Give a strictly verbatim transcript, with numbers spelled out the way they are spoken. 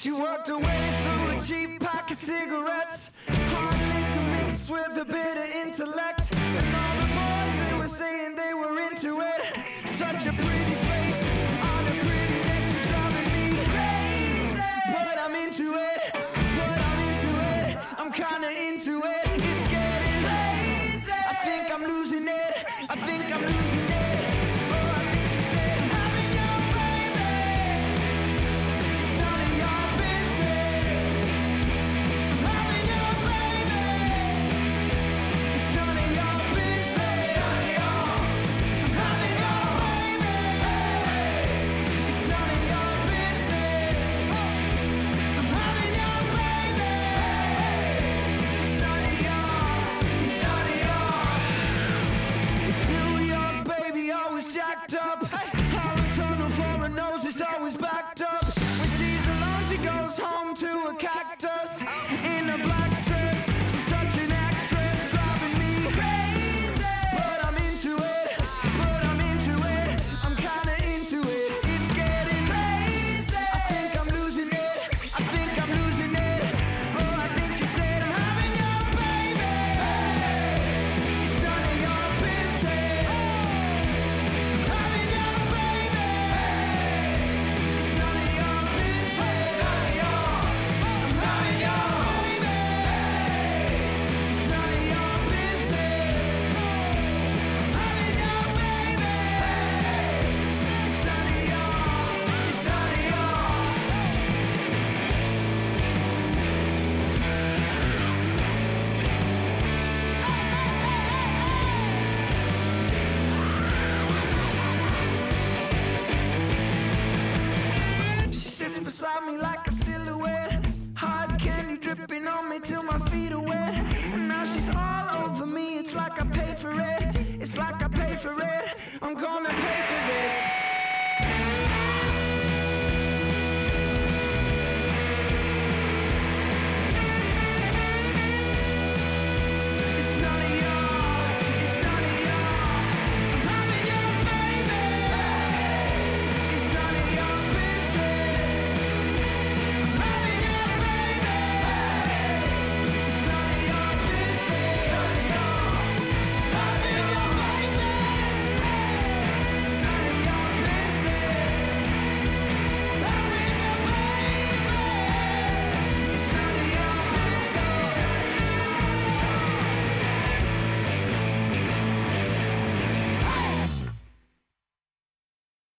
She worked her way through a cheap pack of cigarettes, hard liquor mixed with a bit of intellect. And all the boys, they were saying they were into it. Such a pretty face on a pretty neck, she's driving me crazy. But I'm into it, but I'm into it, I'm kinda into it. It's getting crazy. I think I'm losing it, I think I'm losing it. Oh, I think she said, having your baby, it's none of your business. Having your baby, it's none of your business. None of your, having your baby, it's none of your business. Having your baby, it's none of your, it's none of your. It's New York, baby, always jacked up. Hollow tunnel for her nose is always backed up. When she's alone, she goes home to a cactus in a black dress. She's such an actress, driving me crazy. But I'm into it, but I'm into it, I'm kinda into it. It's getting crazy. I think I'm losing it, I think I'm losing it. Oh, I think she said, I'm having your baby, it's none of your business. Having your baby, it's none of your business. None of your, I'm having your baby, it's none of your business. Having your baby, it's none of your, it's none of your. She sits beside me like a silhouette.